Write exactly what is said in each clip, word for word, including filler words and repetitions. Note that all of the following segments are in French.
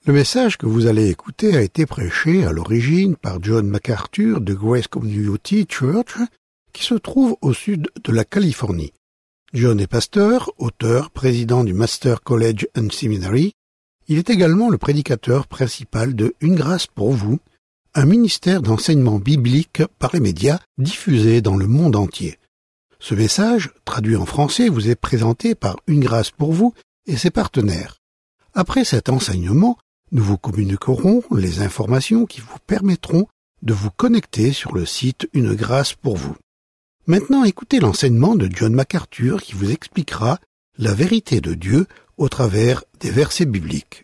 Le message que vous allez écouter a été prêché à l'origine par John MacArthur de Grace Community Church, qui se trouve au sud de la Californie. John est pasteur, auteur, président du Master College and Seminary. Il est également le prédicateur principal de Une grâce pour vous, un ministère d'enseignement biblique par les médias diffusé dans le monde entier. Ce message, traduit en français, vous est présenté par Une grâce pour vous et ses partenaires. Après cet enseignement, nous vous communiquerons les informations qui vous permettront de vous connecter sur le site Une grâce pour vous. Maintenant, écoutez l'enseignement de John MacArthur qui vous expliquera la vérité de Dieu au travers des versets bibliques.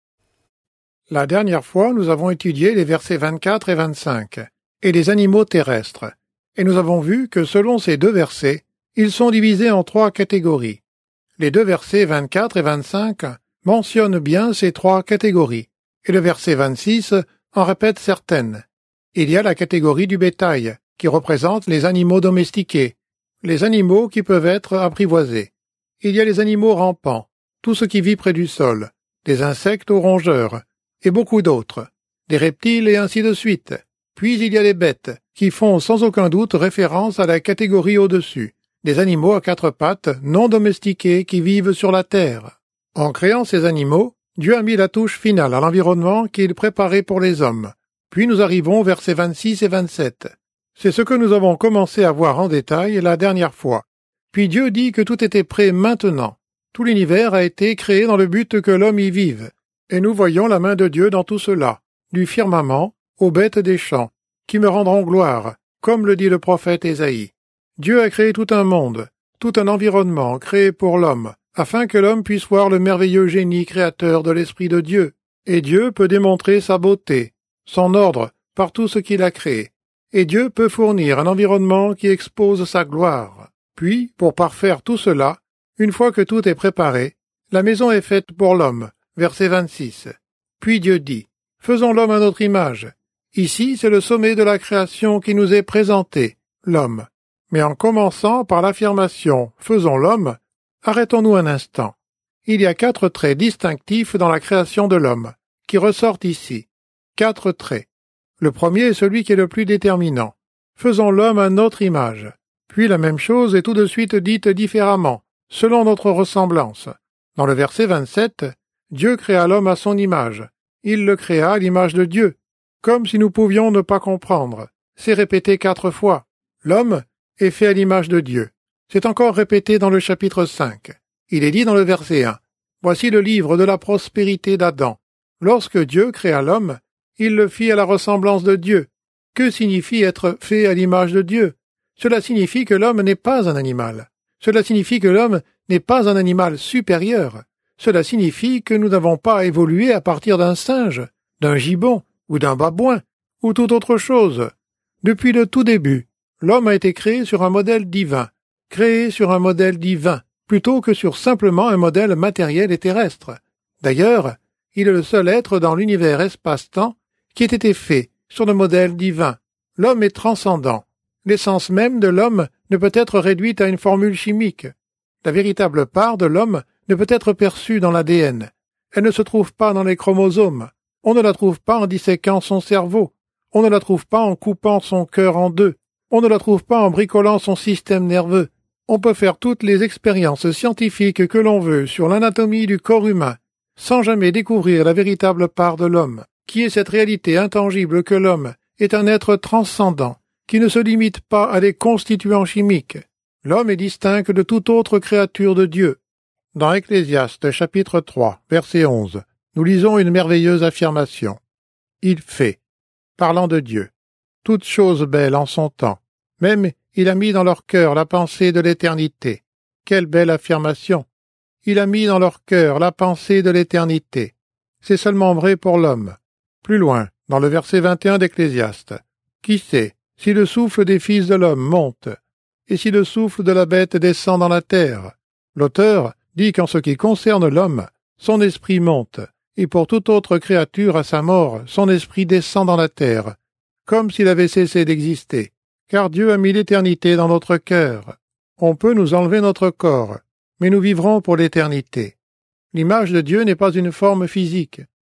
La dernière fois, nous avons étudié les versets vingt-quatre et vingt-cinq, et les animaux terrestres, et nous avons vu que selon ces deux versets, ils sont divisés en trois catégories. Les deux versets vingt-quatre et vingt-cinq mentionne bien ces trois catégories, et le verset vingt-six en répète certaines. Il y a la catégorie du bétail, qui représente les animaux domestiqués, les animaux qui peuvent être apprivoisés. Il y a les animaux rampants, tout ce qui vit près du sol, des insectes aux rongeurs, et beaucoup d'autres, des reptiles et ainsi de suite. Puis il y a les bêtes, qui font sans aucun doute référence à la catégorie au-dessus, des animaux à quatre pattes non domestiqués qui vivent sur la terre. En créant ces animaux, Dieu a mis la touche finale à l'environnement qu'il préparait pour les hommes. Puis nous arrivons aux versets vingt-six et vingt-sept. C'est ce que nous avons commencé à voir en détail la dernière fois. Puis Dieu dit que tout était prêt maintenant. Tout l'univers a été créé dans le but que l'homme y vive. Et nous voyons la main de Dieu dans tout cela, du firmament aux bêtes des champs, qui me rendront gloire, comme le dit le prophète Ésaïe. Dieu a créé tout un monde, tout un environnement créé pour l'homme, afin que l'homme puisse voir le merveilleux génie créateur de l'Esprit de Dieu. Et Dieu peut démontrer sa beauté, son ordre, par tout ce qu'il a créé. Et Dieu peut fournir un environnement qui expose sa gloire. Puis, pour parfaire tout cela, une fois que tout est préparé, la maison est faite pour l'homme. Verset vingt-six. Puis Dieu dit, « Faisons l'homme à notre image. » Ici, c'est le sommet de la création qui nous est présenté, l'homme. Mais en commençant par l'affirmation « Faisons l'homme », arrêtons-nous un instant. Il y a quatre traits distinctifs dans la création de l'homme, qui ressortent ici. Quatre traits. Le premier est celui qui est le plus déterminant. Faisons l'homme à notre image. Puis la même chose est tout de suite dite différemment, selon notre ressemblance. Dans le verset vingt-sept, Dieu créa l'homme à son image. Il le créa à l'image de Dieu. Comme si nous pouvions ne pas comprendre. C'est répété quatre fois. L'homme est fait à l'image de Dieu. C'est encore répété dans le chapitre cinq. Il est dit dans le verset un. Voici le livre de la prospérité d'Adam. Lorsque Dieu créa l'homme, il le fit à la ressemblance de Dieu. Que signifie être fait à l'image de Dieu? Cela signifie que l'homme n'est pas un animal. Cela signifie que l'homme n'est pas un animal supérieur. Cela signifie que nous n'avons pas évolué à partir d'un singe, d'un gibbon ou d'un babouin, ou toute autre chose. Depuis le tout début, l'homme a été créé sur un modèle divin, créé sur un modèle divin, plutôt que sur simplement un modèle matériel et terrestre. D'ailleurs, il est le seul être dans l'univers espace-temps qui ait été fait sur le modèle divin. L'homme est transcendant. L'essence même de l'homme ne peut être réduite à une formule chimique. La véritable part de l'homme ne peut être perçue dans l'A D N. Elle ne se trouve pas dans les chromosomes. On ne la trouve pas en disséquant son cerveau. On ne la trouve pas en coupant son cœur en deux. On ne la trouve pas en bricolant son système nerveux. On peut faire toutes les expériences scientifiques que l'on veut sur l'anatomie du corps humain, sans jamais découvrir la véritable part de l'homme, qui est cette réalité intangible que l'homme est un être transcendant, qui ne se limite pas à des constituants chimiques. L'homme est distinct de toute autre créature de Dieu. Dans Ecclésiaste chapitre trois, verset onze, nous lisons une merveilleuse affirmation. Il fait, parlant de Dieu, toutes choses belles en son temps. Même il a mis dans leur cœur la pensée de l'éternité. Quelle belle affirmation! Il a mis dans leur cœur la pensée de l'éternité. C'est seulement vrai pour l'homme. Plus loin, dans le verset vingt et un d'Ecclésiaste. Qui sait si le souffle des fils de l'homme monte, et si le souffle de la bête descend dans la terre? L'auteur dit qu'en ce qui concerne l'homme, son esprit monte, et pour toute autre créature à sa mort, son esprit descend dans la terre, comme s'il avait cessé d'exister. Car Dieu a mis l'éternité dans notre cœur. On peut nous enlever notre corps, mais nous vivrons pour l'éternité. L'image de Dieu n'est pas une forme physique.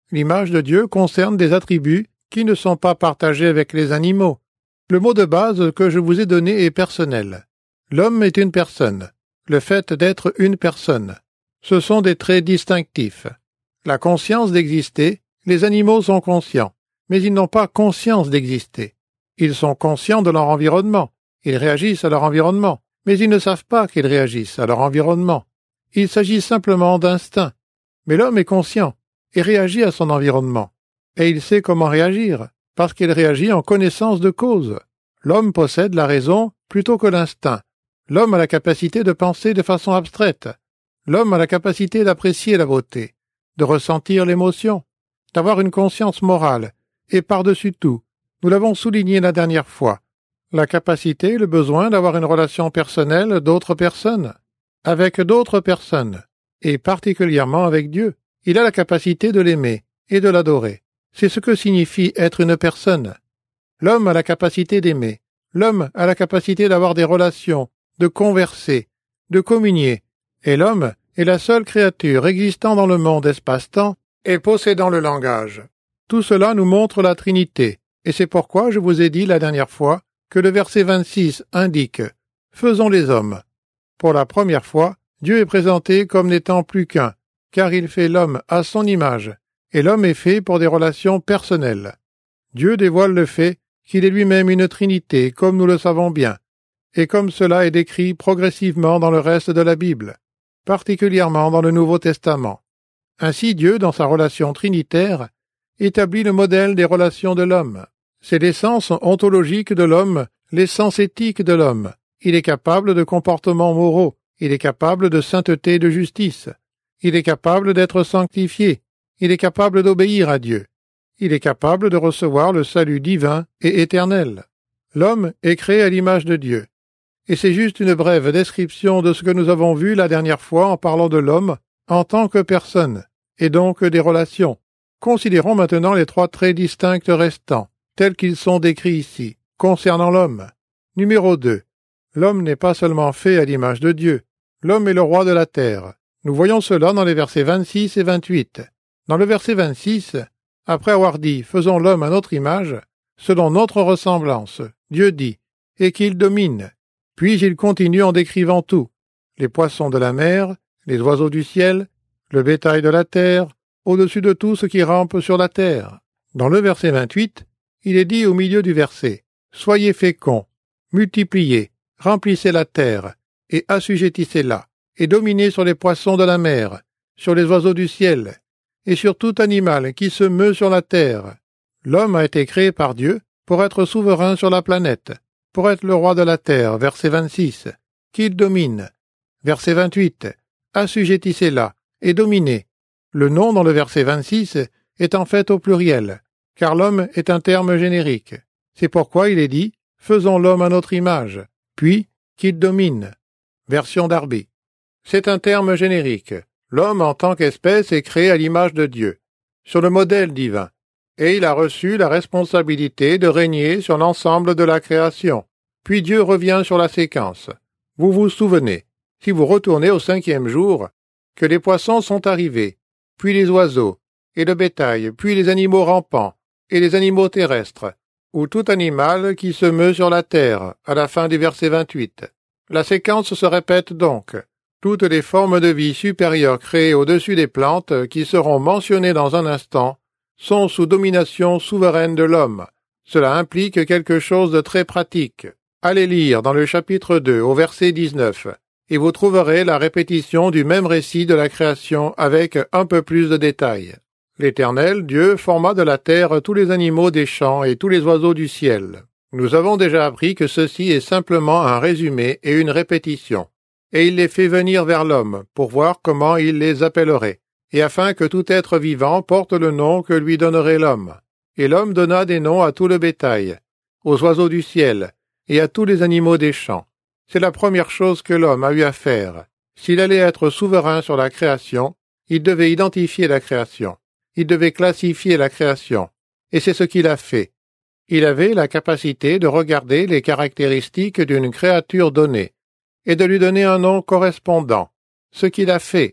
L'image de Dieu concerne des attributs qui ne sont pas partagés avec les animaux. Le mot de base que je vous ai donné est personnel. L'homme est une personne. Le fait d'être une personne. Ce sont des traits distinctifs. La conscience d'exister, les animaux sont conscients, mais ils n'ont pas conscience d'exister. Ils sont conscients de leur environnement. Ils réagissent à leur environnement, mais ils ne savent pas qu'ils réagissent à leur environnement. Il s'agit simplement d'instinct. Mais l'homme est conscient et réagit à son environnement. Et il sait comment réagir, parce qu'il réagit en connaissance de cause. L'homme possède la raison plutôt que l'instinct. L'homme a la capacité de penser de façon abstraite. L'homme a la capacité d'apprécier la beauté, de ressentir l'émotion, d'avoir une conscience morale, et par-dessus tout, nous l'avons souligné la dernière fois, la capacité, le besoin d'avoir une relation personnelle d'autres personnes, avec d'autres personnes, et particulièrement avec Dieu. Il a la capacité de l'aimer et de l'adorer. C'est ce que signifie être une personne. L'homme a la capacité d'aimer. L'homme a la capacité d'avoir des relations, de converser, de communier. Et l'homme est la seule créature existant dans le monde espace-temps et possédant le langage. Tout cela nous montre la Trinité, et c'est pourquoi je vous ai dit la dernière fois que le verset vingt-six indique « Faisons les hommes ». Pour la première fois, Dieu est présenté comme n'étant plus qu'un, car il fait l'homme à son image, et l'homme est fait pour des relations personnelles. Dieu dévoile le fait qu'il est lui-même une Trinité, comme nous le savons bien, et comme cela est décrit progressivement dans le reste de la Bible, particulièrement dans le Nouveau Testament. Ainsi Dieu, dans sa relation trinitaire, établit le modèle des relations de l'homme. C'est l'essence ontologique de l'homme, l'essence éthique de l'homme. Il est capable de comportements moraux, il est capable de sainteté et de justice, il est capable d'être sanctifié, il est capable d'obéir à Dieu, il est capable de recevoir le salut divin et éternel. L'homme est créé à l'image de Dieu. Et c'est juste une brève description de ce que nous avons vu la dernière fois en parlant de l'homme en tant que personne, et donc des relations. Considérons maintenant les trois traits distincts restants, tels qu'ils sont décrits ici, concernant l'homme. Numéro deux. L'homme n'est pas seulement fait à l'image de Dieu. L'homme est le roi de la terre. Nous voyons cela dans les versets vingt-six et vingt-huit. Dans le verset vingt-six, après avoir dit « Faisons l'homme à notre image », selon notre ressemblance, Dieu dit « Et qu'il domine ». Puis il continue en décrivant tout, les poissons de la mer, les oiseaux du ciel, le bétail de la terre, au-dessus de tout ce qui rampe sur la terre. Dans le verset vingt-huit, il est dit au milieu du verset « Soyez féconds, multipliez, remplissez la terre, et assujettissez-la, et dominez sur les poissons de la mer, sur les oiseaux du ciel, et sur tout animal qui se meut sur la terre. » L'homme a été créé par Dieu pour être souverain sur la planète, pour être le roi de la terre, verset vingt-six, qu'il domine. Verset vingt-huit, assujettissez-la, et dominez. Le nom dans le verset vingt-six est en fait au pluriel, car l'homme est un terme générique. C'est pourquoi il est dit « Faisons l'homme à notre image », puis « qu'il domine ». Version Darby. C'est un terme générique. L'homme en tant qu'espèce est créé à l'image de Dieu, sur le modèle divin, et il a reçu la responsabilité de régner sur l'ensemble de la création. Puis Dieu revient sur la séquence. Vous vous souvenez, si vous retournez au cinquième jour, que les poissons sont arrivés, puis les oiseaux, et le bétail, puis les animaux rampants, et les animaux terrestres, ou tout animal qui se meut sur la terre, à la fin du verset vingt-huit. La séquence se répète donc. Toutes les formes de vie supérieures créées au-dessus des plantes, qui seront mentionnées dans un instant, sont sous domination souveraine de l'homme. Cela implique quelque chose de très pratique. Allez lire dans le chapitre deux au verset dix-neuf, et vous trouverez la répétition du même récit de la création avec un peu plus de détails. L'Éternel, Dieu, forma de la terre tous les animaux des champs et tous les oiseaux du ciel. Nous avons déjà appris que ceci est simplement un résumé et une répétition. Et il les fait venir vers l'homme, pour voir comment il les appellerait, et afin que tout être vivant porte le nom que lui donnerait l'homme. Et l'homme donna des noms à tout le bétail, aux oiseaux du ciel, et à tous les animaux des champs. C'est la première chose que l'homme a eu à faire. S'il allait être souverain sur la création, il devait identifier la création. Il devait classifier la création. Et c'est ce qu'il a fait. Il avait la capacité de regarder les caractéristiques d'une créature donnée, et de lui donner un nom correspondant. Ce qu'il a fait.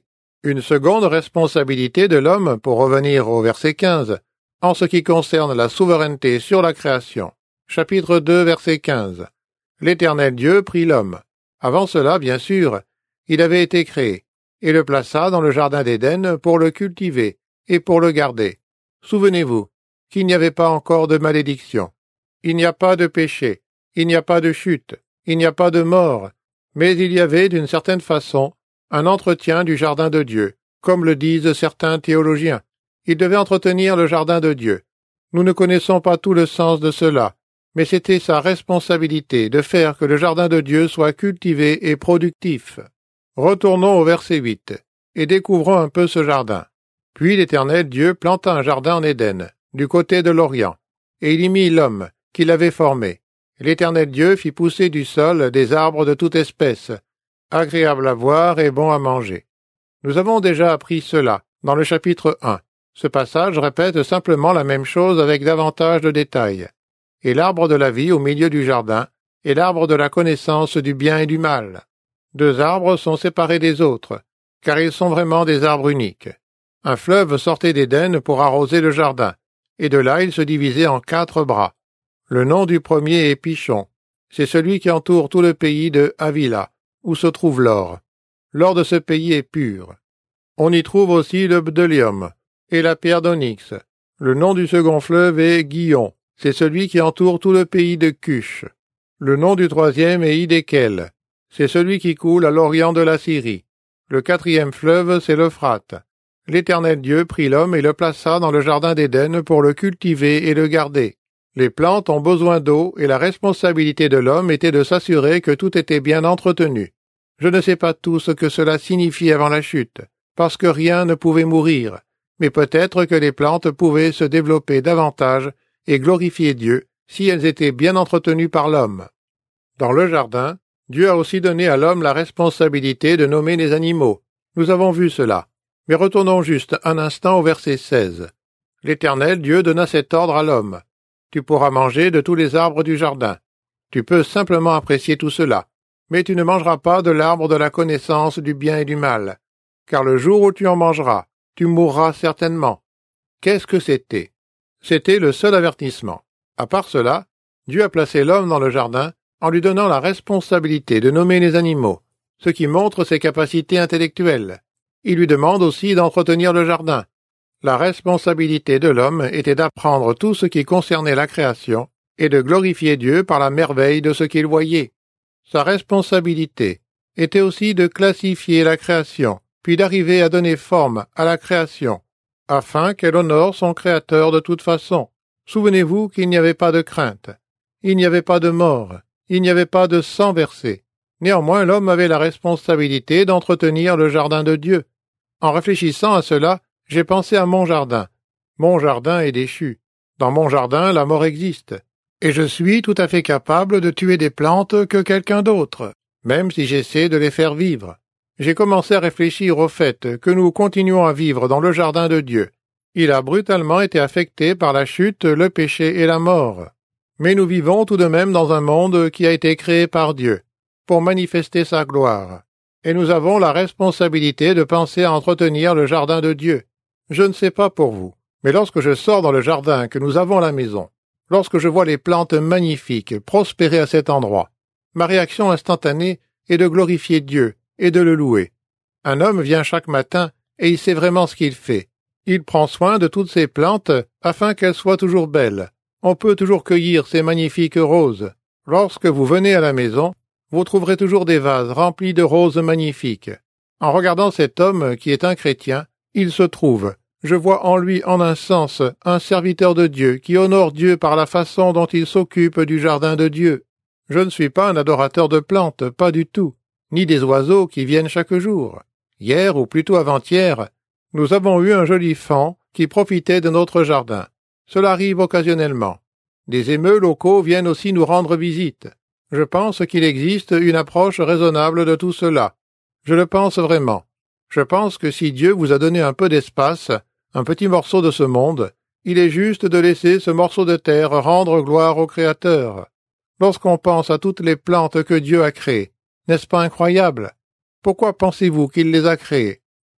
Une seconde responsabilité de l'homme, pour revenir au verset quinze, en ce qui concerne la souveraineté sur la création. Chapitre deux, verset quinze. L'Éternel Dieu prit l'homme. Avant cela, bien sûr, il avait été créé, et le plaça dans le jardin d'Éden pour le cultiver et pour le garder. Souvenez-vous qu'il n'y avait pas encore de malédiction. Il n'y a pas de péché, il n'y a pas de chute, il n'y a pas de mort, mais il y avait, d'une certaine façon, un entretien du jardin de Dieu, comme le disent certains théologiens. Il devait entretenir le jardin de Dieu. Nous ne connaissons pas tout le sens de cela, mais c'était sa responsabilité de faire que le jardin de Dieu soit cultivé et productif. Retournons au verset huit, et découvrons un peu ce jardin. Puis l'Éternel Dieu planta un jardin en Éden, du côté de l'Orient, et il y mit l'homme, qu'il avait formé. L'Éternel Dieu fit pousser du sol des arbres de toute espèce, agréables à voir et bons à manger. Nous avons déjà appris cela dans le chapitre un. Ce passage répète simplement la même chose avec davantage de détails. Et l'arbre de la vie au milieu du jardin, et l'arbre de la connaissance du bien et du mal. Deux arbres sont séparés des autres, car ils sont vraiment des arbres uniques. Un fleuve sortait d'Éden pour arroser le jardin, et de là il se divisait en quatre bras. Le nom du premier est Pishon. C'est celui qui entoure tout le pays de Havila, où se trouve l'or. L'or de ce pays est pur. On y trouve aussi le bdellium et la pierre d'onyx. Le nom du second fleuve est Guillon. C'est celui qui entoure tout le pays de Cush. Le nom du troisième est Hidékel. C'est celui qui coule à l'orient de la Syrie. Le quatrième fleuve, c'est l'Euphrate. L'Éternel Dieu prit l'homme et le plaça dans le jardin d'Éden pour le cultiver et le garder. Les plantes ont besoin d'eau et la responsabilité de l'homme était de s'assurer que tout était bien entretenu. Je ne sais pas tout ce que cela signifie avant la chute, parce que rien ne pouvait mourir, mais peut-être que les plantes pouvaient se développer davantage et glorifier Dieu si elles étaient bien entretenues par l'homme. Dans le jardin, Dieu a aussi donné à l'homme la responsabilité de nommer les animaux. Nous avons vu cela. Mais retournons juste un instant au verset seize. L'Éternel Dieu donna cet ordre à l'homme. Tu pourras manger de tous les arbres du jardin. Tu peux simplement apprécier tout cela, mais tu ne mangeras pas de l'arbre de la connaissance du bien et du mal, car le jour où tu en mangeras, tu mourras certainement. Qu'est-ce que c'était? C'était le seul avertissement. À part cela, Dieu a placé l'homme dans le jardin en lui donnant la responsabilité de nommer les animaux, ce qui montre ses capacités intellectuelles. Il lui demande aussi d'entretenir le jardin. La responsabilité de l'homme était d'apprendre tout ce qui concernait la création et de glorifier Dieu par la merveille de ce qu'il voyait. Sa responsabilité était aussi de classifier la création, puis d'arriver à donner forme à la création, afin qu'elle honore son Créateur de toute façon. Souvenez-vous qu'il n'y avait pas de crainte, il n'y avait pas de mort, il n'y avait pas de sang versé. Néanmoins, l'homme avait la responsabilité d'entretenir le jardin de Dieu. En réfléchissant à cela, j'ai pensé à mon jardin. Mon jardin est déchu. Dans mon jardin, la mort existe. Et je suis tout à fait capable de tuer des plantes que quelqu'un d'autre, même si j'essaie de les faire vivre. J'ai commencé à réfléchir au fait que nous continuons à vivre dans le jardin de Dieu. Il a brutalement été affecté par la chute, le péché et la mort. Mais nous vivons tout de même dans un monde qui a été créé par Dieu, pour manifester sa gloire. Et nous avons la responsabilité de penser à entretenir le jardin de Dieu. Je ne sais pas pour vous, mais lorsque je sors dans le jardin que nous avons à la maison, lorsque je vois les plantes magnifiques prospérer à cet endroit, ma réaction instantanée est de glorifier Dieu et de le louer. Un homme vient chaque matin et il sait vraiment ce qu'il fait. Il prend soin de toutes ces plantes afin qu'elles soient toujours belles. On peut toujours cueillir ces magnifiques roses. Lorsque vous venez à la maison, vous trouverez toujours des vases remplis de roses magnifiques. En regardant cet homme qui est un chrétien, il se trouve, je vois en lui en un sens un serviteur de Dieu qui honore Dieu par la façon dont il s'occupe du jardin de Dieu. Je ne suis pas un adorateur de plantes, pas du tout, ni des oiseaux qui viennent chaque jour. Hier, ou plutôt avant-hier, nous avons eu un joli faon qui profitait de notre jardin. Cela arrive occasionnellement. Des émeus locaux viennent aussi nous rendre visite. Je pense qu'il existe une approche raisonnable de tout cela. Je le pense vraiment. Je pense que si Dieu vous a donné un peu d'espace, un petit morceau de ce monde, il est juste de laisser ce morceau de terre rendre gloire au Créateur. Lorsqu'on pense à toutes les plantes que Dieu a créées, n'est-ce pas incroyable? Pourquoi pensez-vous qu'il les a créées?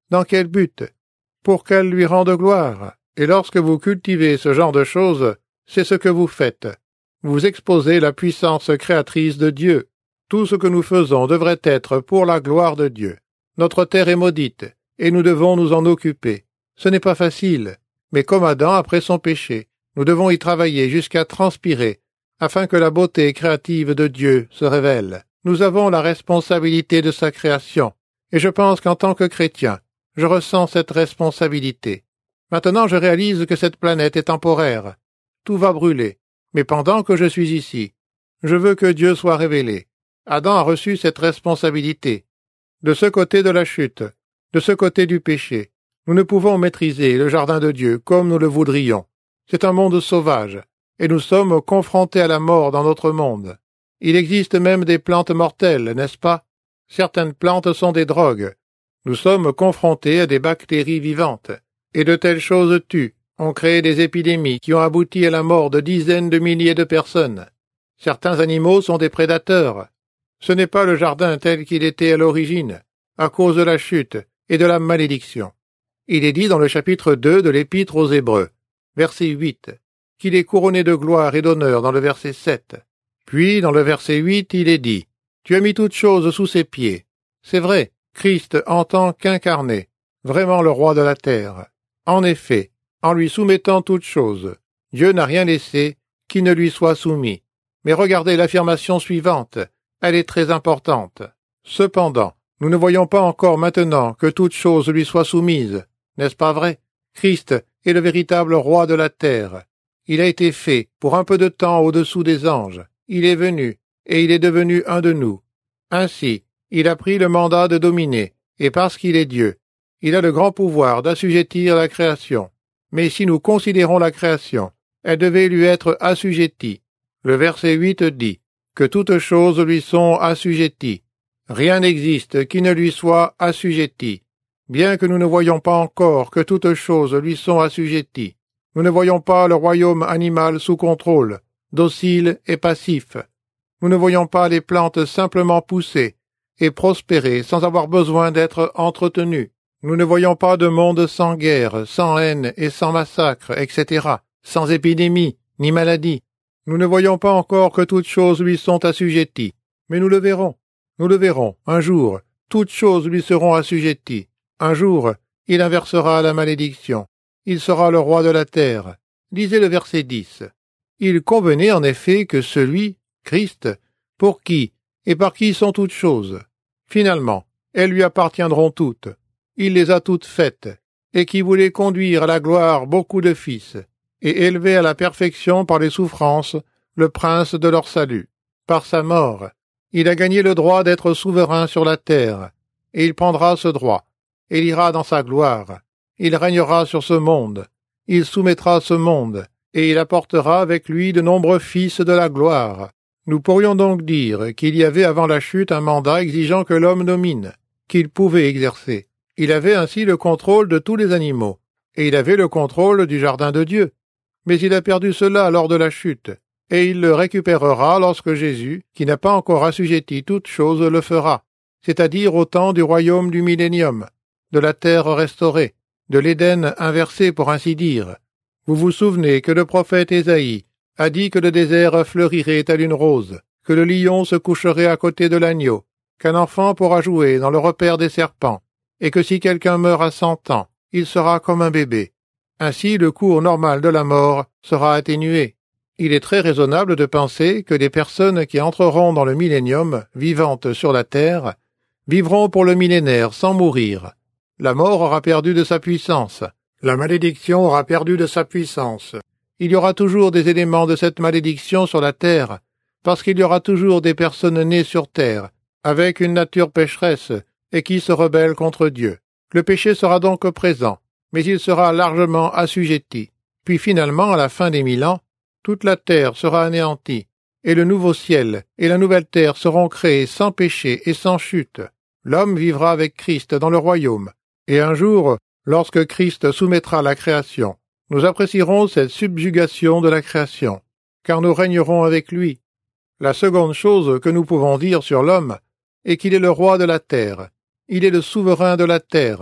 Dans quel but? Pour qu'elle lui rende gloire. Et lorsque vous cultivez ce genre de choses, c'est ce que vous faites. Vous exposez la puissance créatrice de Dieu. Tout ce que nous faisons devrait être pour la gloire de Dieu. Notre terre est maudite, et nous devons nous en occuper. Ce n'est pas facile, mais comme Adam après son péché, nous devons y travailler jusqu'à transpirer, afin que la beauté créative de Dieu se révèle. Nous avons la responsabilité de sa création, et je pense qu'en tant que chrétien, je ressens cette responsabilité. Maintenant je réalise que cette planète est temporaire. Tout va brûler, mais pendant que je suis ici, je veux que Dieu soit révélé. Adam a reçu cette responsabilité. De ce côté de la chute, de ce côté du péché, nous ne pouvons maîtriser le jardin de Dieu comme nous le voudrions. C'est un monde sauvage, et nous sommes confrontés à la mort dans notre monde. Il existe même des plantes mortelles, n'est-ce pas? Certaines plantes sont des drogues. Nous sommes confrontés à des bactéries vivantes, et de telles choses tuent, ont créé des épidémies qui ont abouti à la mort de dizaines de milliers de personnes. Certains animaux sont des prédateurs. Ce n'est pas le jardin tel qu'il était à l'origine, à cause de la chute et de la malédiction. Il est dit dans le chapitre deux de l'Épître aux Hébreux, verset huit, qu'il est couronné de gloire et d'honneur dans le verset sept. Puis, dans le verset huit, il est dit, « Tu as mis toutes choses sous ses pieds. » C'est vrai, Christ en tant qu'incarné, vraiment le roi de la terre. En effet, en lui soumettant toutes choses, Dieu n'a rien laissé qui ne lui soit soumis. Mais regardez l'affirmation suivante, elle est très importante. Cependant, nous ne voyons pas encore maintenant que toutes choses lui soient soumises. N'est-ce pas vrai? Christ est le véritable roi de la terre. Il a été fait pour un peu de temps au-dessous des anges. Il est venu, et il est devenu un de nous. Ainsi, il a pris le mandat de dominer, et parce qu'il est Dieu, il a le grand pouvoir d'assujettir la création. Mais si nous considérons la création, elle devait lui être assujettie. Le verset huit dit que toutes choses lui sont assujetties. Rien n'existe qui ne lui soit assujetti. Bien que nous ne voyons pas encore que toutes choses lui sont assujetties, nous ne voyons pas le royaume animal sous contrôle, docile et passif. Nous ne voyons pas les plantes simplement pousser et prospérer sans avoir besoin d'être entretenues. Nous ne voyons pas de monde sans guerre, sans haine et sans massacre, et cetera, sans épidémie ni maladie. Nous ne voyons pas encore que toutes choses lui sont assujetties, mais nous le verrons. Nous le verrons, un jour, toutes choses lui seront assujetties. Un jour, il inversera la malédiction. Il sera le roi de la terre. Lisez le verset dix. Il convenait en effet que celui, Christ, pour qui et par qui sont toutes choses, finalement, elles lui appartiendront toutes. Il les a toutes faites, et qui voulait conduire à la gloire beaucoup de fils, et élever à la perfection par les souffrances le prince de leur salut. Par sa mort, il a gagné le droit d'être souverain sur la terre, et il prendra ce droit. Il ira dans sa gloire. Il régnera sur ce monde. Il soumettra ce monde, et il apportera avec lui de nombreux fils de la gloire. Nous pourrions donc dire qu'il y avait avant la chute un mandat exigeant que l'homme domine, qu'il pouvait exercer. Il avait ainsi le contrôle de tous les animaux, et il avait le contrôle du jardin de Dieu. Mais il a perdu cela lors de la chute, et il le récupérera lorsque Jésus, qui n'a pas encore assujetti toutes choses, le fera, c'est-à-dire au temps du royaume du millénium, de la terre restaurée, de l'Éden inversé pour ainsi dire. Vous vous souvenez que le prophète Ésaïe a dit que le désert fleurirait tel une rose, que le lion se coucherait à côté de l'agneau, qu'un enfant pourra jouer dans le repère des serpents, et que si quelqu'un meurt à cent ans, il sera comme un bébé. Ainsi le cours normal de la mort sera atténué. Il est très raisonnable de penser que les personnes qui entreront dans le millénium, vivantes sur la terre, vivront pour le millénaire sans mourir. La mort aura perdu de sa puissance. La malédiction aura perdu de sa puissance. Il y aura toujours des éléments de cette malédiction sur la terre, parce qu'il y aura toujours des personnes nées sur terre, avec une nature pécheresse, et qui se rebellent contre Dieu. Le péché sera donc présent, mais il sera largement assujetti. Puis finalement, à la fin des mille ans, toute la terre sera anéantie, et le nouveau ciel et la nouvelle terre seront créés sans péché et sans chute. L'homme vivra avec Christ dans le royaume, et un jour, lorsque Christ soumettra la création, nous apprécierons cette subjugation de la création, car nous régnerons avec lui. La seconde chose que nous pouvons dire sur l'homme est qu'il est le roi de la terre. Il est le souverain de la terre.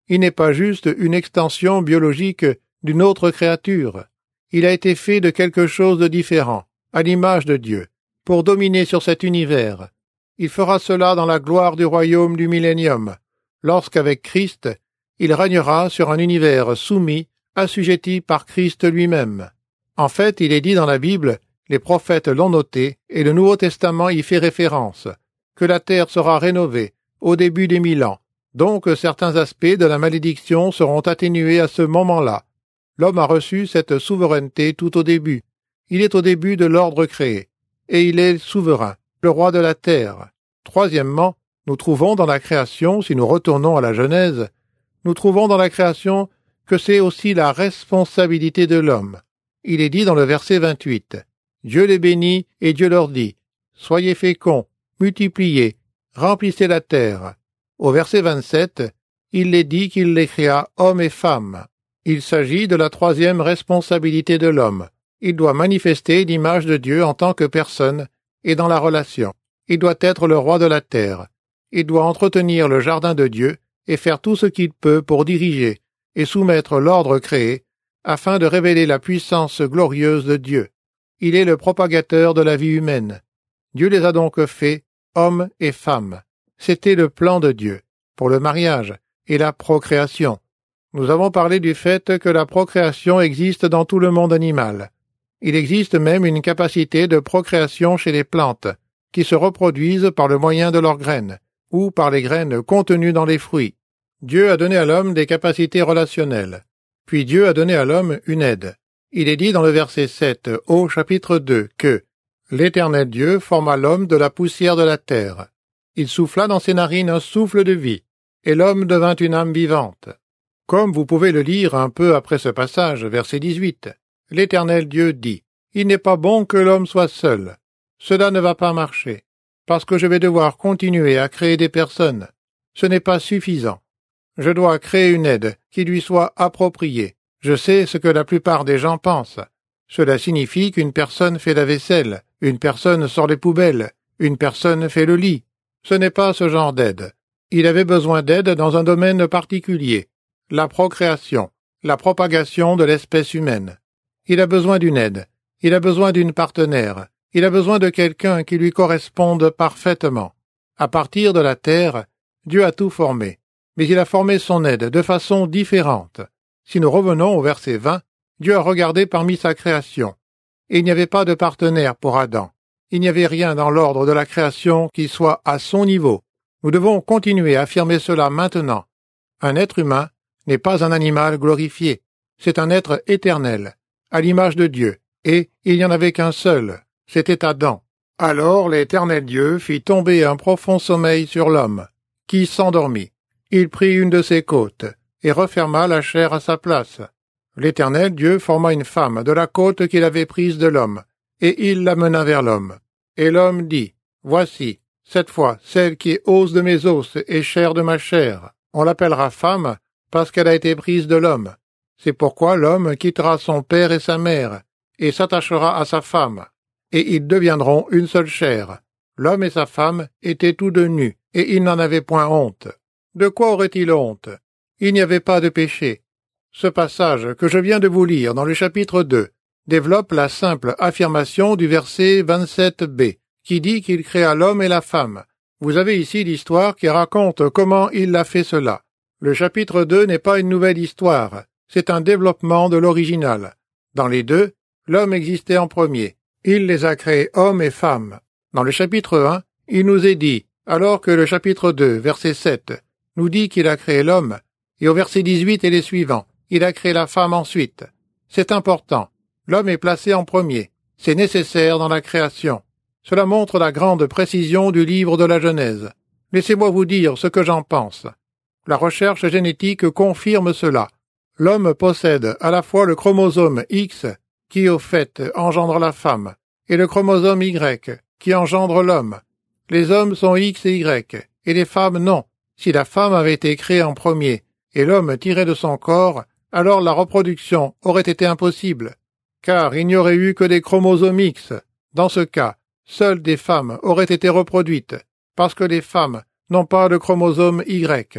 Il n'est pas juste une extension biologique d'une autre créature. Il a été fait de quelque chose de différent, à l'image de Dieu, pour dominer sur cet univers. Il fera cela dans la gloire du royaume du millénium, lorsqu'avec Christ, il régnera sur un univers soumis, assujetti par Christ lui-même. En fait, il est dit dans la Bible, les prophètes l'ont noté, et le Nouveau Testament y fait référence, que la terre sera rénovée au début des mille ans, donc certains aspects de la malédiction seront atténués à ce moment-là. L'homme a reçu cette souveraineté tout au début. Il est au début de l'ordre créé, et il est souverain, le roi de la terre. Troisièmement, nous trouvons dans la création, si nous retournons à la Genèse, nous trouvons dans la création que c'est aussi la responsabilité de l'homme. Il est dit dans le verset vingt-huit, « Dieu les bénit et Dieu leur dit, soyez féconds, multipliez, remplissez la terre. » Au verset vingt-sept, il est dit qu'il les créa hommes et femmes. Il s'agit de la troisième responsabilité de l'homme. Il doit manifester l'image de Dieu en tant que personne et dans la relation. Il doit être le roi de la terre. Il doit entretenir le jardin de Dieu et faire tout ce qu'il peut pour diriger et soumettre l'ordre créé afin de révéler la puissance glorieuse de Dieu. Il est le propagateur de la vie humaine. Dieu les a donc faits hommes et femmes. C'était le plan de Dieu pour le mariage et la procréation. Nous avons parlé du fait que la procréation existe dans tout le monde animal. Il existe même une capacité de procréation chez les plantes, qui se reproduisent par le moyen de leurs graines, ou par les graines contenues dans les fruits. Dieu a donné à l'homme des capacités relationnelles. Puis Dieu a donné à l'homme une aide. Il est dit dans le verset sept au chapitre deux que « L'Éternel Dieu forma l'homme de la poussière de la terre. Il souffla dans ses narines un souffle de vie, et l'homme devint une âme vivante. » Comme vous pouvez le lire un peu après ce passage, verset dix-huit, l'Éternel Dieu dit, « Il n'est pas bon que l'homme soit seul. Cela ne va pas marcher, parce que je vais devoir continuer à créer des personnes. Ce n'est pas suffisant. Je dois créer une aide qui lui soit appropriée. Je sais ce que la plupart des gens pensent. Cela signifie qu'une personne fait la vaisselle, une personne sort les poubelles, une personne fait le lit. Ce n'est pas ce genre d'aide. Il avait besoin d'aide dans un domaine particulier. La procréation, la propagation de l'espèce humaine. Il a besoin d'une aide, il a besoin d'une partenaire, il a besoin de quelqu'un qui lui corresponde parfaitement. À partir de la terre, Dieu a tout formé, mais il a formé son aide de façon différente. Si nous revenons au verset vingt, Dieu a regardé parmi sa création, et il n'y avait pas de partenaire pour Adam. Il n'y avait rien dans l'ordre de la création qui soit à son niveau. Nous devons continuer à affirmer cela maintenant. Un être humain n'est pas un animal glorifié, c'est un être éternel, à l'image de Dieu, et il n'y en avait qu'un seul, c'était Adam. Alors l'Éternel Dieu fit tomber un profond sommeil sur l'homme, qui s'endormit. Il prit une de ses côtes, et referma la chair à sa place. L'Éternel Dieu forma une femme de la côte qu'il avait prise de l'homme, et il l'amena vers l'homme. Et l'homme dit, « Voici, cette fois, celle qui est os de mes os et chair de ma chair. On l'appellera femme, parce qu'elle a été prise de l'homme. C'est pourquoi l'homme quittera son père et sa mère, et s'attachera à sa femme, et ils deviendront une seule chair. L'homme et sa femme étaient tous deux nus, et ils n'en avaient point honte. De quoi aurait-il honte? Il n'y avait pas de péché. Ce passage que je viens de vous lire dans le chapitre deux développe la simple affirmation du verset vingt-sept b, qui dit qu'il créa l'homme et la femme. Vous avez ici l'histoire qui raconte comment il a fait cela. Le chapitre deux n'est pas une nouvelle histoire, c'est un développement de l'original. Dans les deux, l'homme existait en premier. Il les a créés hommes et femmes. Dans le chapitre un, il nous est dit, alors que le chapitre deux, verset sept, nous dit qu'il a créé l'homme, et au verset dix-huit et les suivants, il a créé la femme ensuite. C'est important. L'homme est placé en premier. C'est nécessaire dans la création. Cela montre la grande précision du livre de la Genèse. Laissez-moi vous dire ce que j'en pense. La recherche génétique confirme cela. L'homme possède à la fois le chromosome X, qui au fait engendre la femme, et le chromosome Y, qui engendre l'homme. Les hommes sont X et Y, et les femmes non. Si la femme avait été créée en premier, et l'homme tiré de son corps, alors la reproduction aurait été impossible, car il n'y aurait eu que des chromosomes X. Dans ce cas, seules des femmes auraient été reproduites, parce que les femmes n'ont pas de chromosome Y.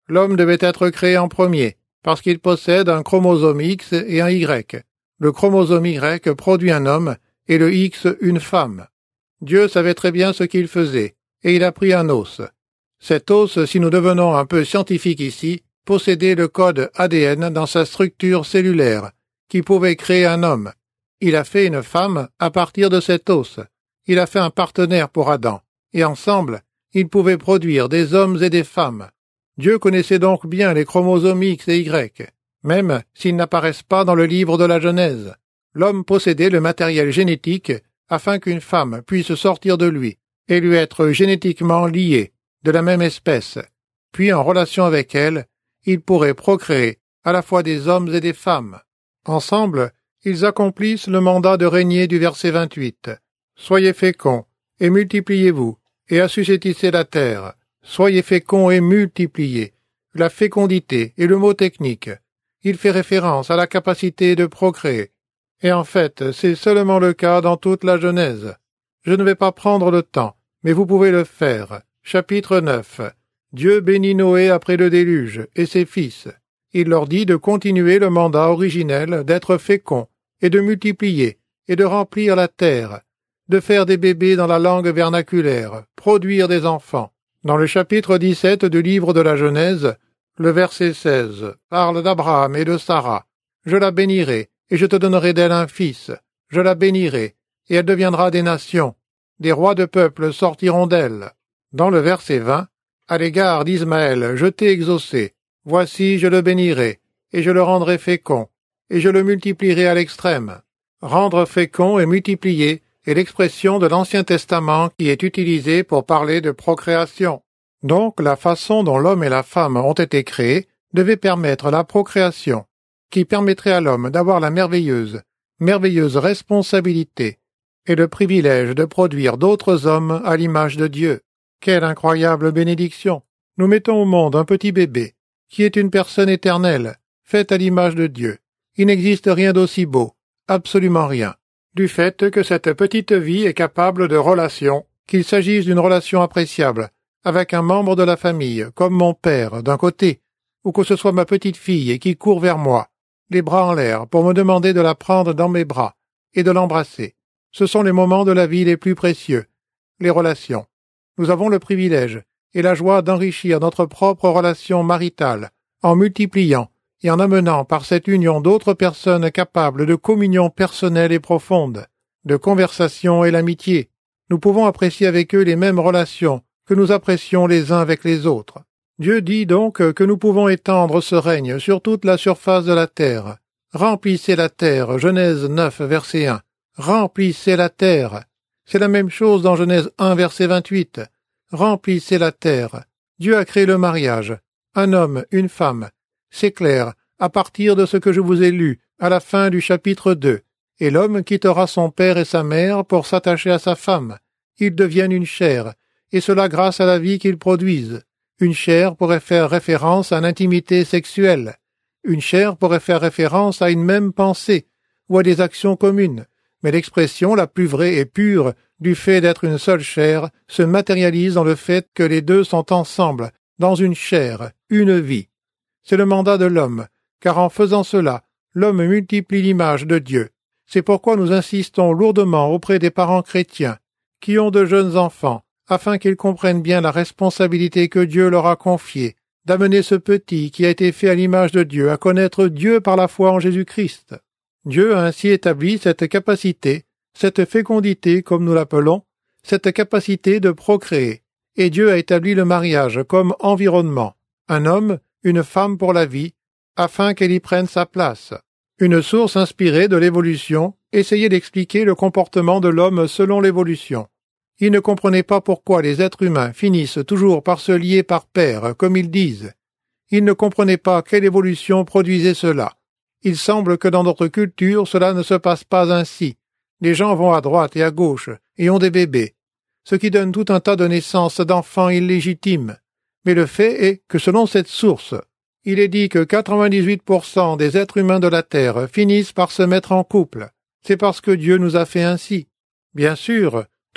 L'homme devait être créé en premier, parce qu'il possède un chromosome X et un Y. Le chromosome Y produit un homme et le X une femme. Dieu savait très bien ce qu'il faisait, et il a pris un os. Cet os, si nous devenons un peu scientifiques ici, possédait le code A D N dans sa structure cellulaire, qui pouvait créer un homme. Il a fait une femme à partir de cet os. Il a fait un partenaire pour Adam, et ensemble, ils pouvaient produire des hommes et des femmes. Dieu connaissait donc bien les chromosomes X et Y, même s'ils n'apparaissent pas dans le livre de la Genèse. L'homme possédait le matériel génétique afin qu'une femme puisse sortir de lui et lui être génétiquement liée, de la même espèce. Puis, en relation avec elle, il pourrait procréer à la fois des hommes et des femmes. Ensemble, ils accomplissent le mandat de régner du verset vingt-huit. « Soyez féconds, et multipliez-vous, et assujettissez la terre. Soyez féconds et multipliez. » La fécondité est le mot technique. Il fait référence à la capacité de procréer. Et en fait, c'est seulement le cas dans toute la Genèse. Je ne vais pas prendre le temps, mais vous pouvez le faire. Chapitre neuf. Dieu bénit Noé après le déluge, et ses fils. Il leur dit de continuer le mandat originel d'être féconds, et de multiplier, et de remplir la terre, de faire des bébés dans la langue vernaculaire, produire des enfants. Dans le chapitre dix-sept du livre de la Genèse, le verset seize parle d'Abraham et de Sarah. « Je la bénirai, et je te donnerai d'elle un fils. Je la bénirai, et elle deviendra des nations. Des rois de peuples sortiront d'elle. » Dans le verset vingt, « À l'égard d'Ismaël, je t'ai exaucé. Voici, je le bénirai, et je le rendrai fécond, et je le multiplierai à l'extrême. » Rendre fécond et multiplier est l'expression de l'Ancien Testament qui est utilisée pour parler de procréation. Donc, la façon dont l'homme et la femme ont été créés devait permettre la procréation, qui permettrait à l'homme d'avoir la merveilleuse, merveilleuse responsabilité et le privilège de produire d'autres hommes à l'image de Dieu. Quelle incroyable bénédiction! Nous mettons au monde un petit bébé, qui est une personne éternelle, faite à l'image de Dieu. Il n'existe rien d'aussi beau, absolument rien, du fait que cette petite vie est capable de relation, qu'il s'agisse d'une relation appréciable, avec un membre de la famille, comme mon père, d'un côté, ou que ce soit ma petite fille qui court vers moi, les bras en l'air, pour me demander de la prendre dans mes bras et de l'embrasser. Ce sont les moments de la vie les plus précieux, les relations. Nous avons le privilège et la joie d'enrichir notre propre relation maritale en multipliant et en amenant par cette union d'autres personnes capables de communion personnelle et profonde, de conversation et l'amitié. Nous pouvons apprécier avec eux les mêmes relations que nous apprécions les uns avec les autres. Dieu dit donc que nous pouvons étendre ce règne sur toute la surface de la terre. Remplissez la terre, Genèse neuf, verset un. Remplissez la terre. C'est la même chose dans Genèse un, verset vingt-huit. Remplissez la terre. Dieu a créé le mariage. Un homme, une femme. C'est clair, à partir de ce que je vous ai lu, à la fin du chapitre deux. Et l'homme quittera son père et sa mère pour s'attacher à sa femme. Ils deviennent une chair, et cela grâce à la vie qu'ils produisent. Une chair pourrait faire référence à l'intimité sexuelle. Une chair pourrait faire référence à une même pensée, ou à des actions communes. Mais l'expression la plus vraie et pure du fait d'être une seule chair se matérialise dans le fait que les deux sont ensemble, dans une chair, une vie. C'est le mandat de l'homme, car en faisant cela, l'homme multiplie l'image de Dieu. C'est pourquoi nous insistons lourdement auprès des parents chrétiens, qui ont de jeunes enfants, afin qu'ils comprennent bien la responsabilité que Dieu leur a confiée, d'amener ce petit qui a été fait à l'image de Dieu à connaître Dieu par la foi en Jésus-Christ. Dieu a ainsi établi cette capacité, cette fécondité comme nous l'appelons, cette capacité de procréer, et Dieu a établi le mariage comme environnement, un homme, une femme pour la vie, afin qu'elle y prenne sa place. Une source inspirée de l'évolution essayait d'expliquer le comportement de l'homme selon l'évolution. Il ne comprenait pas pourquoi les êtres humains finissent toujours par se lier par paire, comme ils disent. Il ne comprenait pas quelle évolution produisait cela. Il semble que dans notre culture, cela ne se passe pas ainsi. Les gens vont à droite et à gauche et ont des bébés, ce qui donne tout un tas de naissances d'enfants illégitimes. Mais le fait est que selon cette source, il est dit que quatre-vingt-dix-huit pour cent des êtres humains de la Terre finissent par se mettre en couple. C'est parce que Dieu nous a fait ainsi. Bien sûr,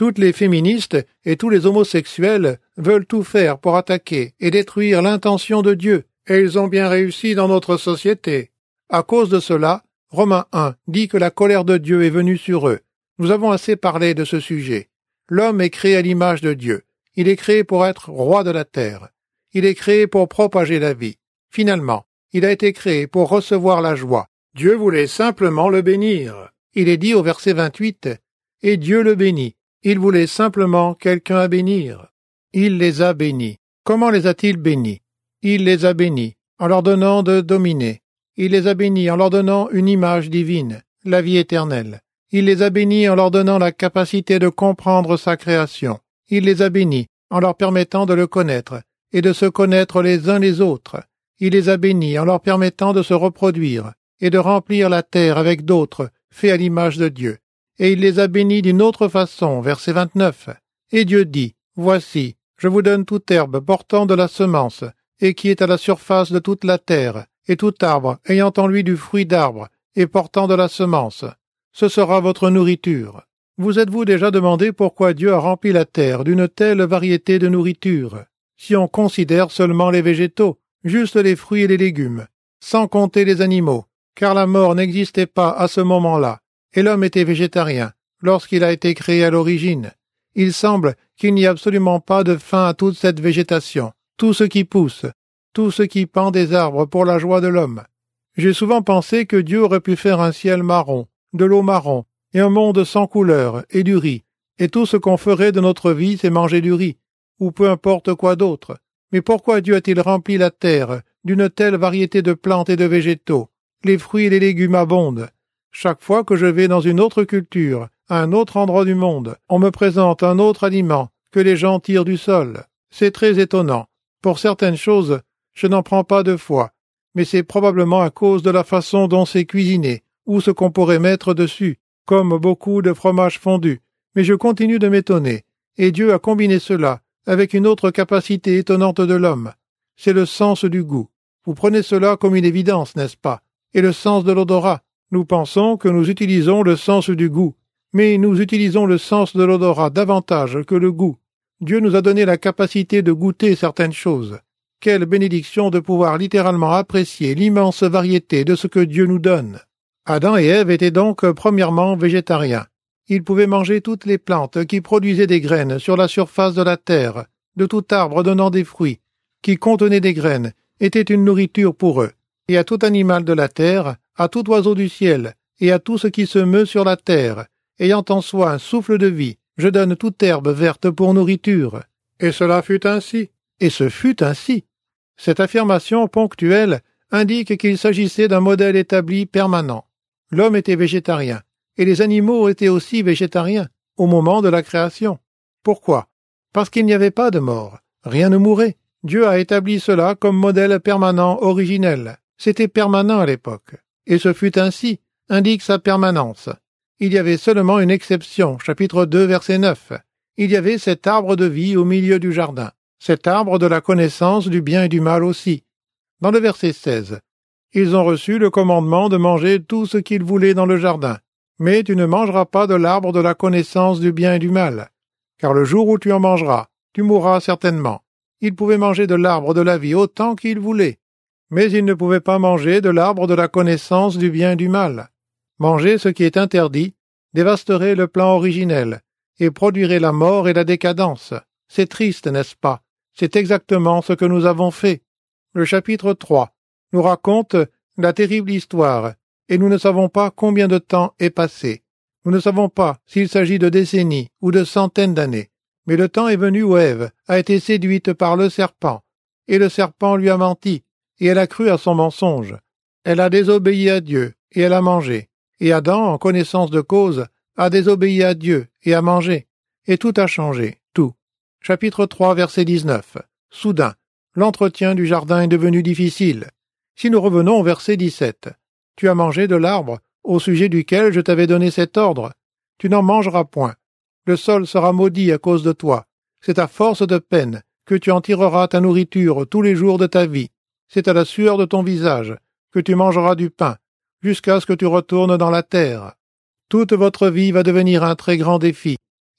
Toutes les féministes et tous les homosexuels veulent tout faire pour attaquer et détruire l'intention de Dieu, et ils ont bien réussi dans notre société. À cause de cela, Romains un dit que la colère de Dieu est venue sur eux. Nous avons assez parlé de ce sujet. L'homme est créé à l'image de Dieu. Il est créé pour être roi de la terre. Il est créé pour propager la vie. Finalement, il a été créé pour recevoir la joie. Dieu voulait simplement le bénir. Il est dit au verset vingt-huit, « Et Dieu le bénit. Il voulait simplement quelqu'un à bénir. » Il les a bénis. Comment les a-t-il bénis? Il les a bénis en leur donnant de dominer. Il les a bénis en leur donnant une image divine, la vie éternelle. Il les a bénis en leur donnant la capacité de comprendre sa création. Il les a bénis en leur permettant de le connaître et de se connaître les uns les autres. Il les a bénis en leur permettant de se reproduire et de remplir la terre avec d'autres, faits à l'image de Dieu. Et il les a bénis d'une autre façon, verset vingt-neuf. Et Dieu dit, « Voici, je vous donne toute herbe portant de la semence, et qui est à la surface de toute la terre, et tout arbre ayant en lui du fruit d'arbre, et portant de la semence. Ce sera votre nourriture. » Vous êtes-vous déjà demandé pourquoi Dieu a rempli la terre d'une telle variété de nourriture? Si on considère seulement les végétaux, juste les fruits et les légumes, sans compter les animaux, car la mort n'existait pas à ce moment-là, et l'homme était végétarien lorsqu'il a été créé à l'origine. Il semble qu'il n'y a absolument pas de fin à toute cette végétation, tout ce qui pousse, tout ce qui pend des arbres pour la joie de l'homme. J'ai souvent pensé que Dieu aurait pu faire un ciel marron, de l'eau marron, et un monde sans couleur, et du riz, et tout ce qu'on ferait de notre vie, c'est manger du riz, ou peu importe quoi d'autre. Mais pourquoi Dieu a-t-il rempli la terre d'une telle variété de plantes et de végétaux? Les fruits et les légumes abondent. Chaque fois que je vais dans une autre culture, à un autre endroit du monde, on me présente un autre aliment que les gens tirent du sol. C'est très étonnant. Pour certaines choses, je n'en prends pas deux fois, mais c'est probablement à cause de la façon dont c'est cuisiné, ou ce qu'on pourrait mettre dessus, comme beaucoup de fromage fondu. Mais je continue de m'étonner, et Dieu a combiné cela avec une autre capacité étonnante de l'homme. C'est le sens du goût. Vous prenez cela comme une évidence, n'est-ce pas? Et le sens de l'odorat. Nous pensons que nous utilisons le sens du goût, mais nous utilisons le sens de l'odorat davantage que le goût. Dieu nous a donné la capacité de goûter certaines choses. Quelle bénédiction de pouvoir littéralement apprécier l'immense variété de ce que Dieu nous donne. Adam et Ève étaient donc premièrement végétariens. Ils pouvaient manger toutes les plantes qui produisaient des graines sur la surface de la terre, de tout arbre donnant des fruits, qui contenaient des graines, était une nourriture pour eux. Et à tout animal de la terre, à tout oiseau du ciel, et à tout ce qui se meut sur la terre, ayant en soi un souffle de vie, je donne toute herbe verte pour nourriture. Et cela fut ainsi. Et ce fut ainsi. Cette affirmation ponctuelle indique qu'il s'agissait d'un modèle établi permanent. L'homme était végétarien, et les animaux étaient aussi végétariens, au moment de la création. Pourquoi? Parce qu'il n'y avait pas de mort. Rien ne mourait. Dieu a établi cela comme modèle permanent originel. C'était permanent à l'époque. Et ce fut ainsi, indique sa permanence. Il y avait seulement une exception, chapitre deux, verset neuf. Il y avait cet arbre de vie au milieu du jardin, cet arbre de la connaissance du bien et du mal aussi. Dans le verset seize, ils ont reçu le commandement de manger tout ce qu'ils voulaient dans le jardin, mais tu ne mangeras pas de l'arbre de la connaissance du bien et du mal, car le jour où tu en mangeras, tu mourras certainement. Ils pouvaient manger de l'arbre de la vie autant qu'ils voulaient, mais ils ne pouvaient pas manger de l'arbre de la connaissance du bien et du mal. Manger ce qui est interdit dévasterait le plan originel et produirait la mort et la décadence. C'est triste, n'est-ce pas? C'est exactement ce que nous avons fait. Le chapitre trois nous raconte la terrible histoire, et nous ne savons pas combien de temps est passé. Nous ne savons pas s'il s'agit de décennies ou de centaines d'années. Mais le temps est venu où Ève a été séduite par le serpent, et le serpent lui a menti, et elle a cru à son mensonge. Elle a désobéi à Dieu, et elle a mangé. Et Adam, en connaissance de cause, a désobéi à Dieu et a mangé. Et tout a changé, tout. Chapitre trois, verset dix-neuf. Soudain, l'entretien du jardin est devenu difficile. Si nous revenons au verset dix-sept. Tu as mangé de l'arbre au sujet duquel je t'avais donné cet ordre. Tu n'en mangeras point. Le sol sera maudit à cause de toi. C'est à force de peine que tu en tireras ta nourriture tous les jours de ta vie. C'est à la sueur de ton visage que tu mangeras du pain, jusqu'à ce que tu retournes dans la terre. Toute votre vie va devenir un très grand défi,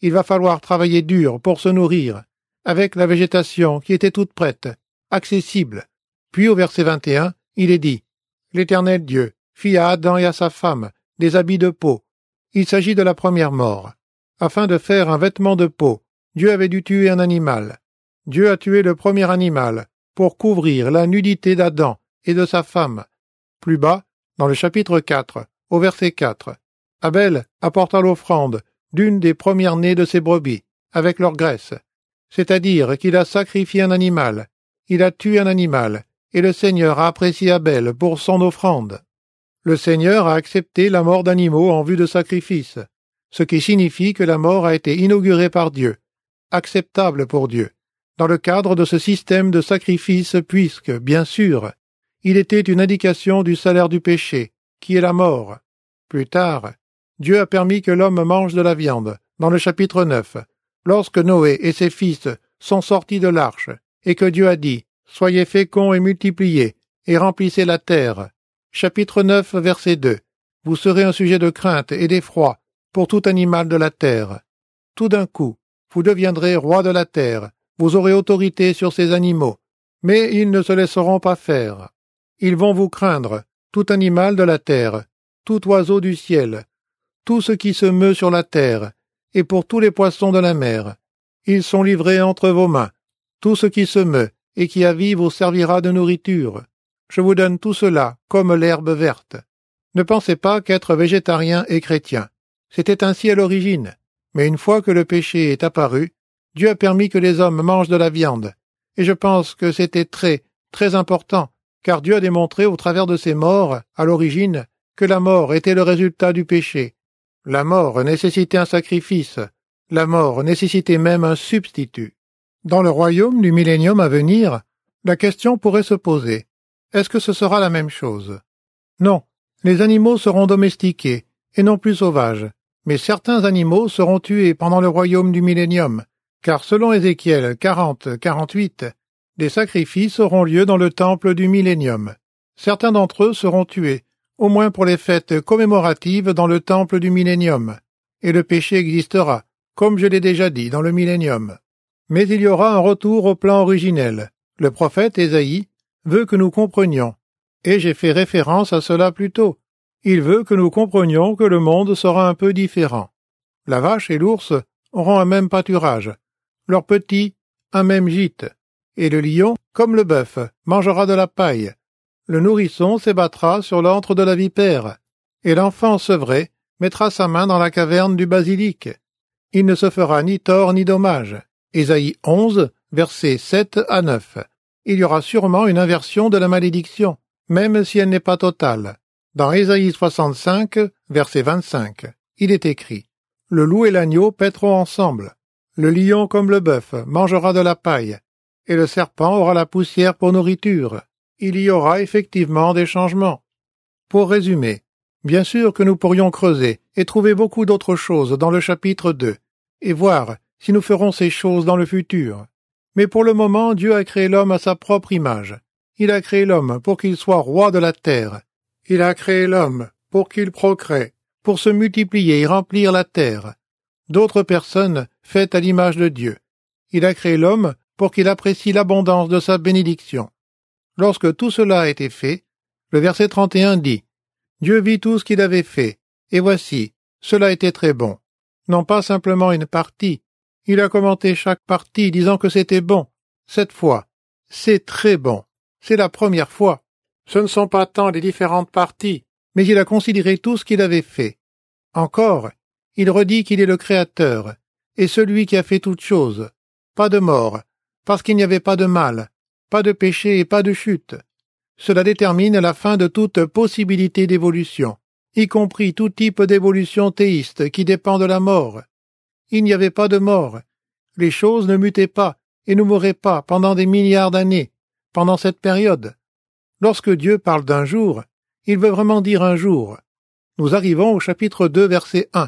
Il va falloir travailler dur pour se nourrir, avec la végétation qui était toute prête, accessible. Puis au verset vingt et un, il est dit « L'Éternel Dieu fit à Adam et à sa femme des habits de peau. » Il s'agit de la première mort. Afin de faire un vêtement de peau, Dieu avait dû tuer un animal. Dieu a tué le premier animal pour couvrir la nudité d'Adam et de sa femme. Plus bas, dans le chapitre quatre, au verset quatre, Abel apporta l'offrande d'une des premières-nées de ses brebis, avec leur graisse. C'est-à-dire qu'il a sacrifié un animal, il a tué un animal, et le Seigneur a apprécié Abel pour son offrande. Le Seigneur a accepté la mort d'animaux en vue de sacrifice, ce qui signifie que la mort a été inaugurée par Dieu, acceptable pour Dieu, dans le cadre de ce système de sacrifice puisque, bien sûr, il était une indication du salaire du péché, qui est la mort. Plus tard, Dieu a permis que l'homme mange de la viande, dans le chapitre neuf, lorsque Noé et ses fils sont sortis de l'arche, et que Dieu a dit « Soyez féconds et multipliez, et remplissez la terre ». Chapitre neuf, verset deux. Vous serez un sujet de crainte et d'effroi pour tout animal de la terre. Tout d'un coup, vous deviendrez roi de la terre, vous aurez autorité sur ces animaux, mais ils ne se laisseront pas faire. Ils vont vous craindre, tout animal de la terre, tout oiseau du ciel, tout ce qui se meut sur la terre, et pour tous les poissons de la mer. Ils sont livrés entre vos mains. Tout ce qui se meut et qui a vie vous servira de nourriture. Je vous donne tout cela comme l'herbe verte. Ne pensez pas qu'être végétarien est chrétien. C'était ainsi à l'origine. Mais une fois que le péché est apparu, Dieu a permis que les hommes mangent de la viande. Et je pense que c'était très, très important, car Dieu a démontré au travers de ces morts, à l'origine, que la mort était le résultat du péché. La mort nécessitait un sacrifice. La mort nécessitait même un substitut. Dans le royaume du millénium à venir, la question pourrait se poser. Est-ce que ce sera la même chose? Non, les animaux seront domestiqués, et non plus sauvages. Mais certains animaux seront tués pendant le royaume du millénium, car selon Ézéchiel quarante quarante-huit, des sacrifices auront lieu dans le temple du millénium. Certains d'entre eux seront tués, au moins pour les fêtes commémoratives dans le temple du millénium, et le péché existera, comme je l'ai déjà dit, dans le millénium. Mais il y aura un retour au plan originel. Le prophète Ésaïe veut que nous comprenions, et j'ai fait référence à cela plus tôt. Il veut que nous comprenions que le monde sera un peu différent. La vache et l'ours auront un même pâturage, leurs petits un même gîte, et le lion, comme le bœuf, mangera de la paille. Le nourrisson s'ébattra sur l'antre de la vipère, et l'enfant sevré mettra sa main dans la caverne du basilic. Il ne se fera ni tort ni dommage. Ésaïe onze, versets sept à neuf. Il y aura sûrement une inversion de la malédiction, même si elle n'est pas totale. Dans Ésaïe soixante-cinq, verset vingt-cinq, il est écrit « Le loup et l'agneau paîtront ensemble. Le lion comme le bœuf mangera de la paille, et le serpent aura la poussière pour nourriture. » Il y aura effectivement des changements. Pour résumer, bien sûr que nous pourrions creuser et trouver beaucoup d'autres choses dans le chapitre deux, et voir si nous ferons ces choses dans le futur. Mais pour le moment, Dieu a créé l'homme à sa propre image. Il a créé l'homme pour qu'il soit roi de la terre. Il a créé l'homme pour qu'il procrée, pour se multiplier et remplir la terre. D'autres personnes faites à l'image de Dieu. Il a créé l'homme pour qu'il apprécie l'abondance de sa bénédiction. Lorsque tout cela a été fait, le verset trente et un dit « Dieu vit tout ce qu'il avait fait, et voici, cela était très bon. » Non pas simplement une partie. Il a commenté chaque partie, disant que c'était bon. Cette fois, c'est très bon. C'est la première fois. Ce ne sont pas tant les différentes parties, mais il a considéré tout ce qu'il avait fait. Encore, il redit qu'il est le Créateur, et celui qui a fait toutes choses. Pas de mort, parce qu'il n'y avait pas de mal, pas de péché et pas de chute. Cela détermine la fin de toute possibilité d'évolution, y compris tout type d'évolution théiste qui dépend de la mort. Il n'y avait pas de mort. Les choses ne mutaient pas et ne mouraient pas pendant des milliards d'années, pendant cette période. Lorsque Dieu parle d'un jour, il veut vraiment dire un jour. Nous arrivons au chapitre deux, verset un.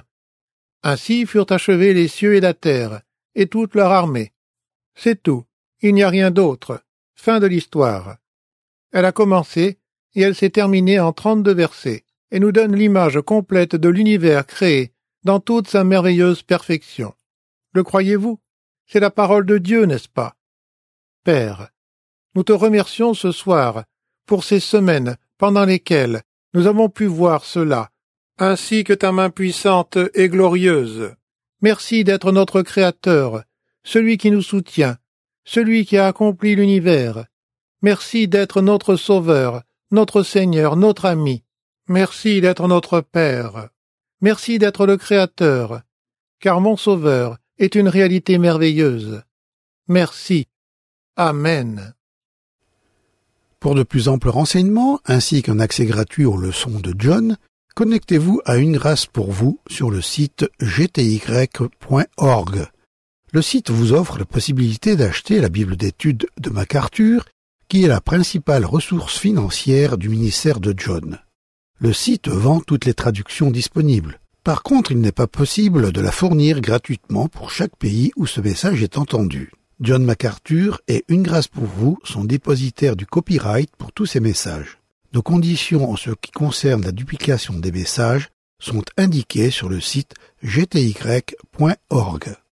Ainsi furent achevés les cieux et la terre, et toute leur armée. C'est tout. Il n'y a rien d'autre. Fin de l'histoire. Elle a commencé et elle s'est terminée en trente-deux versets et nous donne l'image complète de l'univers créé dans toute sa merveilleuse perfection. Le croyez-vous? C'est la parole de Dieu, n'est-ce pas? Père, nous te remercions ce soir pour ces semaines pendant lesquelles nous avons pu voir cela, ainsi que ta main puissante et glorieuse. Merci d'être notre Créateur, celui qui nous soutient, celui qui a accompli l'univers. Merci d'être notre Sauveur, notre Seigneur, notre ami. Merci d'être notre Père. Merci d'être le Créateur, car mon Sauveur est une réalité merveilleuse. Merci. Amen. Pour de plus amples renseignements, ainsi qu'un accès gratuit aux leçons de John, connectez-vous à Une Grâce pour vous sur le site g t y point org. Le site vous offre la possibilité d'acheter la Bible d'études de MacArthur, qui est la principale ressource financière du ministère de John. Le site vend toutes les traductions disponibles. Par contre, il n'est pas possible de la fournir gratuitement pour chaque pays où ce message est entendu. John MacArthur et Une Grâce pour vous sont dépositaires du copyright pour tous ces messages. Nos conditions en ce qui concerne la duplication des messages sont indiquées sur le site g t y point org.